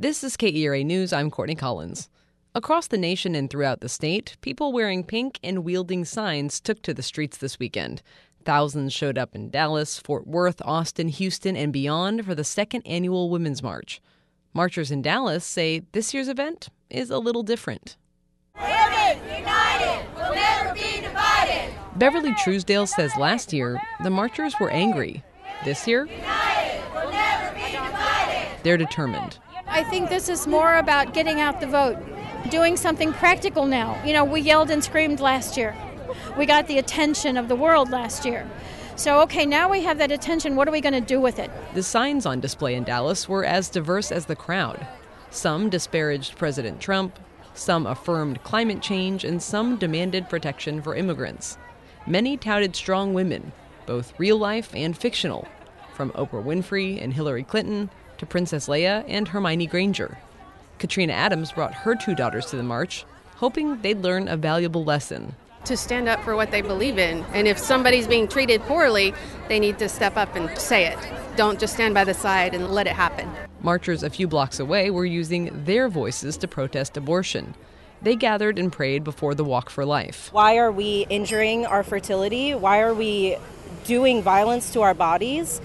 This is KERA News. I'm Courtney Collins. Across the nation and throughout the state, people wearing pink and wielding signs took to the streets this weekend. Thousands showed up in Dallas, Fort Worth, Austin, Houston, and beyond for the second annual Women's March. Marchers in Dallas say this year's event is a little different. Women united will never be divided. Beverly Truesdale says last year the marchers were angry. This year, United will never be divided. they're determined. I think this is more about getting out the vote, doing something practical now. We yelled and screamed last year. We got the attention of the world last year. So, okay, now we have that attention. What are we going to do with it? The signs on display in Dallas were as diverse as the crowd. Some disparaged President Trump, some affirmed climate change, and some demanded protection for immigrants. Many touted strong women, both real life and fictional, from Oprah Winfrey and Hillary Clinton to Princess Leia and Hermione Granger. Katrina Adams brought her two daughters to the march, hoping they'd learn a valuable lesson. To stand up for what they believe in. And if somebody's being treated poorly, they need to step up and say it. Don't just stand by the side and let it happen. Marchers a few blocks away were using their voices to protest abortion. They gathered and prayed before the Walk for Life. Why are we injuring our fertility? Why are we doing violence to our bodies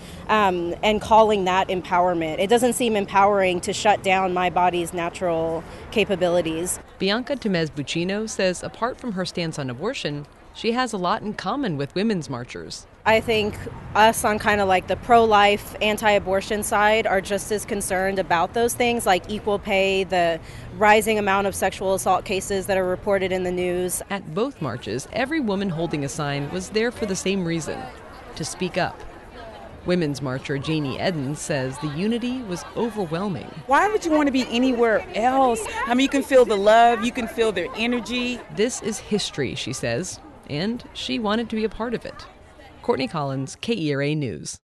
and calling that empowerment? It doesn't seem empowering to shut down my body's natural capabilities. Bianca Temez-Buccino says apart from her stance on abortion, she has a lot in common with women's marchers. I think us on kind of like the pro-life, anti-abortion side are just as concerned about those things like equal pay, the rising amount of sexual assault cases that are reported in the news. At both marches, every woman holding a sign was there for the same reason, to speak up. Women's marcher Janie Edens says the unity was overwhelming. Why would you want to be anywhere else? I mean, you can feel the love, you can feel their energy. This is history, she says, and she wanted to be a part of it. Courtney Collins, KERA News.